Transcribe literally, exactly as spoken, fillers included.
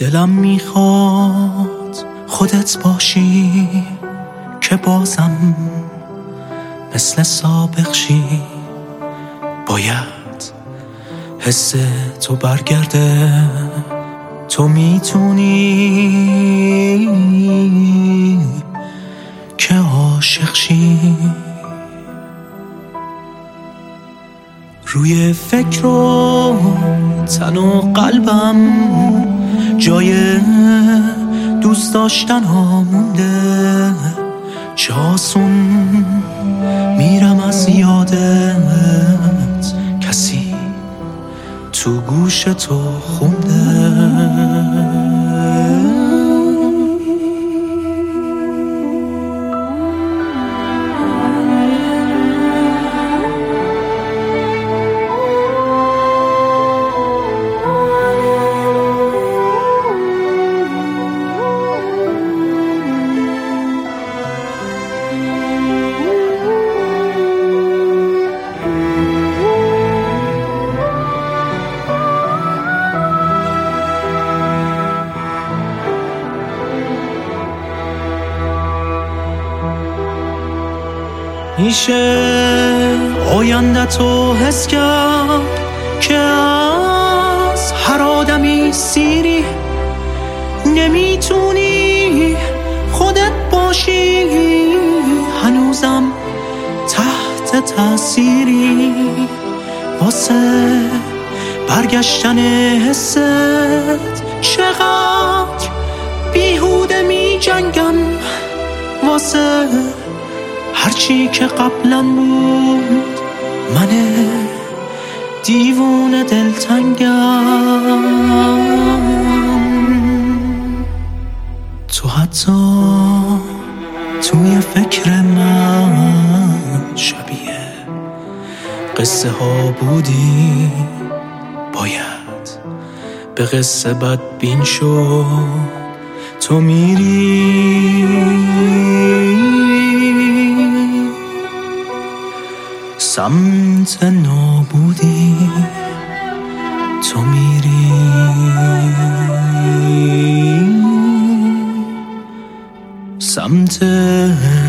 دلم میخواد خودت باشی که بازم مثل سابق شی. باید حس تو برگرده، تو میتونی که عاشق شی. روی فکر و تن و قلبم جای دوست داشتن ها مونده، چه آسون میرم از یادت، کسی تو گوش تو خونده. میشه آینده تو حس کرد که از هر آدمی سیری، نمیتونی خودت باشی، هنوزم تحت تأثیری. واسه برگشتن حست چقدر بیهوده می جنگم، واسه هرچی که قبلا بود من دیوونه دلتنگم. تو حتی توی فکر من شبیه قصه ها بودی، باید به قصه بدبین شد. تو میری سمت نابودی، تو میری سمت